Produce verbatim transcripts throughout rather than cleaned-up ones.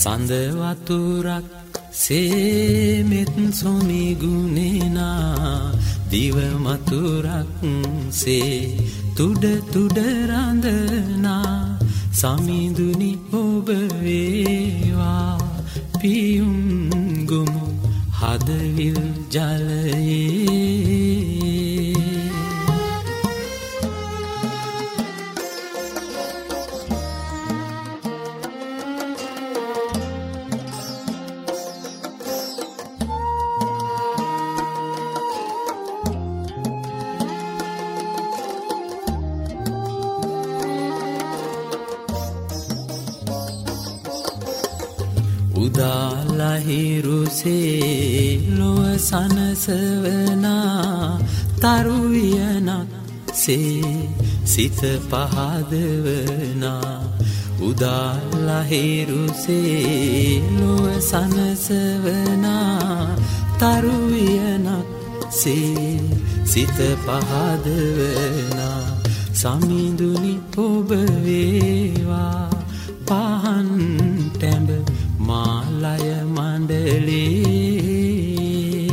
සඳ වතුරක් සේමෙත් සොමි ගුණේනා දිව මතුරක් සේ තුඩ තුඩ රඳනා සමිඳුනි ඔබ වේවා පියුම් ගොමු හදවිල් ජලයේ උදාලහිරුසේ ලොව සනසවනා තරුවියනක් සේ සිත පහදවනා උදාලහිරුසේ ලොව සනසවනා තරුවියනක් සේ සිත පහදවනා සමිඳුනි ඔබ වේවා පහන් ටැඹ මාලය මණ්ඩලේ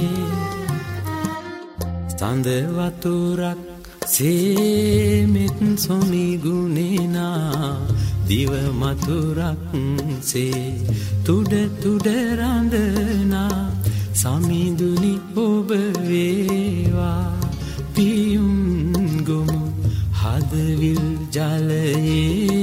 සඳ වතුරක් සේමෙත් සොමි ගුණේනා දිව මතුරක් සේ තුඩ තුඩ රඳනා සමිඳුනි ඔබ වේවා පියුම් ගොමු හදවිල් ජලයේ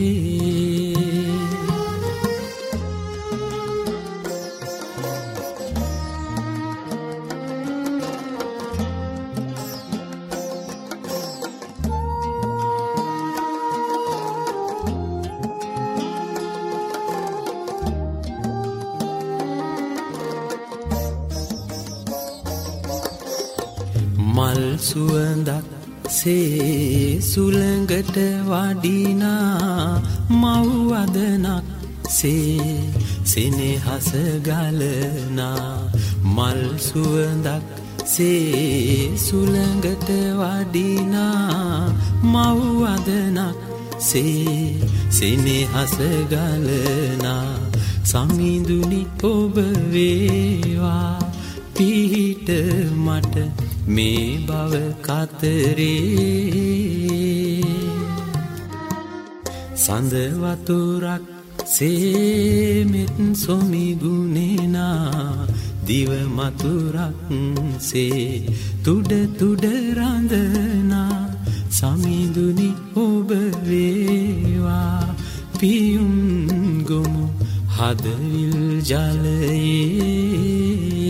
මල් සුවඳක් සේ සුළඟට වඩිනා මව් වදනක් සේ සෙනෙහස ගලනා මල් සුවඳක් සේ සුළඟට වඩිනා මව් වදනක් සේ සෙනෙහස ගලනා සමිඳුනි ඔබ වේවා පිහිට මට මේ බව කතරේ සඳ වතුරක් සේමෙත් සොමි ගුණේනා දිව මතුරක් සේ තුඩ තුඩ රඳනා සමිඳුනි ඔබ වේවා පියුම් ගොමු හදවිල් ජලයේ